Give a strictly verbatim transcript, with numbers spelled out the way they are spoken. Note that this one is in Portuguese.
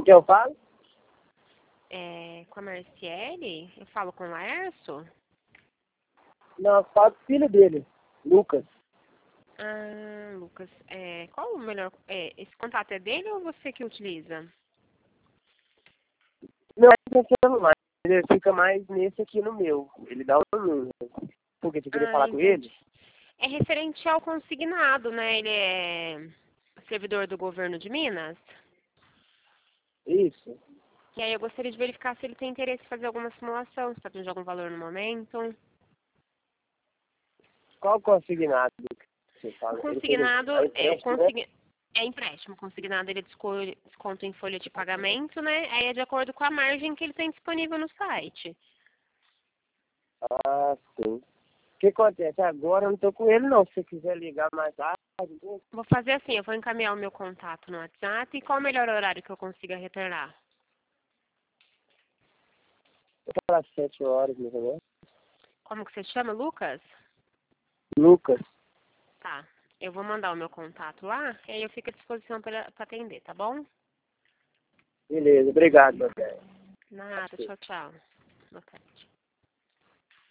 que eu falo? É, com a Marciele? Eu falo com o Laércio? Não, eu falo com o filho dele, Lucas. Ah, Lucas, é, qual o melhor... É, esse contato é dele ou você que utiliza? Não é no celular, ele fica mais nesse aqui no meu. Ele dá o número. Por que você queria Ah, falar com entendi. ele? É referente ao consignado, né? Ele é servidor do governo de Minas. Isso. E aí eu gostaria de verificar se ele tem interesse em fazer alguma simulação, se está tendo algum valor no momento. Qual consignado que você O fala? Ele fez um consignado é é o empréstimo, né? consign... é empréstimo. O consignado ele desco- desconta em folha de pagamento, né? Aí é de acordo com a margem que ele tem disponível no site. Ah, sim. O que acontece? Agora eu não tô com ele, não. Se você quiser ligar mais tarde, eu Vou fazer assim, eu vou encaminhar o meu contato no WhatsApp. E qual o melhor horário que eu consiga retornar? vou falar às sete horas, mais ou menos. Como que você chama, Lucas? Lucas. Tá. Eu vou mandar o meu contato lá, e aí eu fico à disposição para atender, tá bom? Beleza, obrigado, meu velho. Nada, tchau, tchau. Boa tarde.